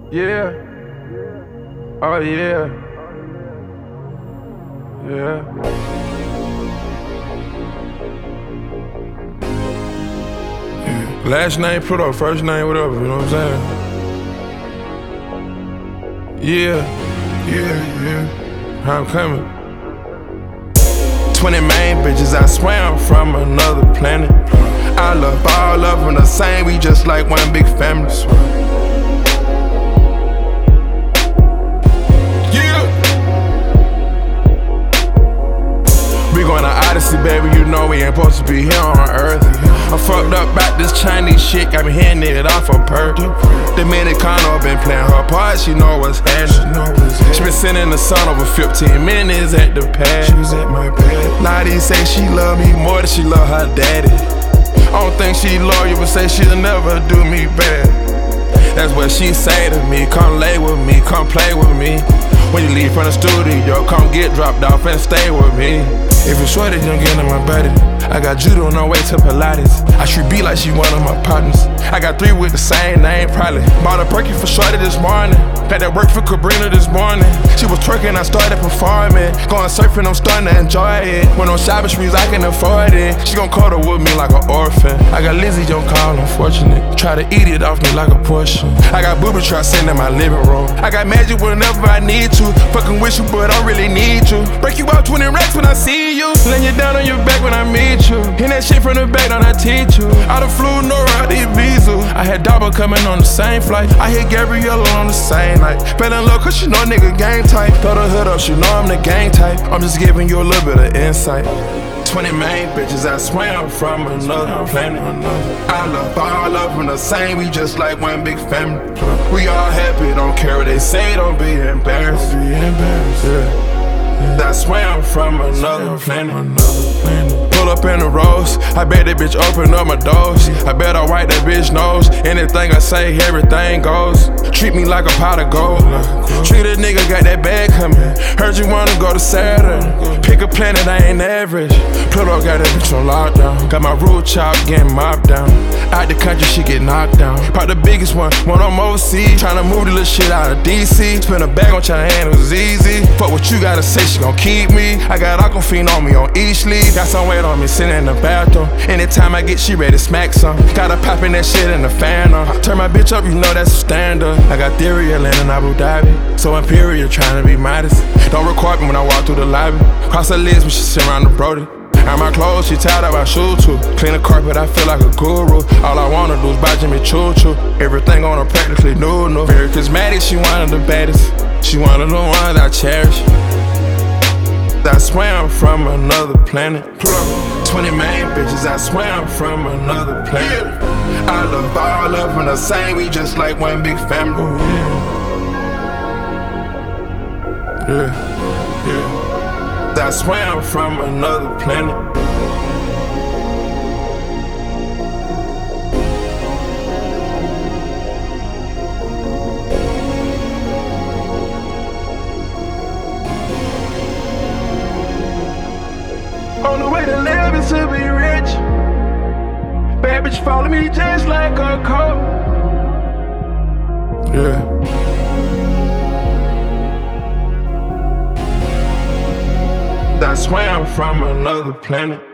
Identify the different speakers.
Speaker 1: Yeah. Oh yeah. Yeah. Last name Pluto, first name whatever, you know what I'm saying? Yeah. I'm coming. 20 main bitches, I swear I'm from another planet. I love all of them the same, we just like one big family. We going to Odyssey, baby, you know we ain't supposed to be here on Earth. I'm fucked up about this Chinese shit, got me hitting it off on perk. Dominicano been playing her part, she know what's happening. She been sitting in the sun over 15 minutes at the pad. She was at my pad. Lottie say she love me more than she love her daddy. I don't think she loyal, but say she'll never do me bad. That's what she say to me, come lay with me, come play with me. When you leave from the studio, come get dropped off and stay with me. If it's short, then get in my body. I got judo on the way to Pilates. I should be like she one of my partners. I got 3 with the same name, probably. Bought a perky for shorty this morning. Had that work for Cabrina this morning. She was twerking, I started performing. Going surfing, I'm starting to enjoy it. When on shopping sprees, I can afford it. She gon' cuddle with me like an orphan. I got Lizzie, don't call unfortunate. Try to eat it off me like a portion. I got booby traps sitting in my living room. I got magic whenever I need to. Fucking with you, but I really need you. Break you out 20 racks when I see you. Lay you down on your back when I meet you. Hit that shit from the back, don't I teach you? I done flew Nora out the Ibiza. I had Daba coming on the same flight. I hit Gabriella on the same night. Fell in love cause she know nigga game type. Throw the hood up, she know I'm the gang type. I'm just giving you a little bit of insight. 20 main bitches, I swear I'm from another planet. I love all of them the same, we just like one big family. We all happy, don't care what they say, don't be embarrassed. Yeah. I swear I'm from another planet. Pull up in the rose, I bet that bitch open up my doors. I bet I wipe that bitch nose. Anything I say, everything goes. Treat me like a pot of gold. Treat a nigga, got that bag coming. Heard you wanna go to Saturn. Pick a planet, I ain't average. Pluto got that bitch on lockdown. Got my root chop getting mopped down. Out the country, she get knocked down. Probably the biggest one on overseas. Tryna move the little shit out of DC. Spend a bag on China, it was easy. Fuck what you gotta say, she gon' keep me. I got Aquafina on me on each sleeve. Got some weight on me sitting in the bathroom. Anytime I get, she ready to smack some. Gotta poppin' that shit in the phantom. Turn my bitch up, you know that's a standard. I got theory, Atlanta, and Abu Dhabi. So imperial, tryna be modest. Don't record me when I walk through the lobby. Cross her legs when she sit around the Brody. Got my clothes, she tied up, I shoes too. Clean the carpet, I feel like a guru. All I wanna do is buy Jimmy Choo Choo. Everything on her practically new. Very charismatic, she one of the baddest. She one of the ones I cherish. I swear I'm from another planet. 20 main bitches, I swear I'm from another planet. I love all of them the same, we just like one big family. Yeah. I swear I'm from another planet. On the way to live is to be rich. Bad bitch follow me just like a coat. Yeah. I swear I'm from another planet.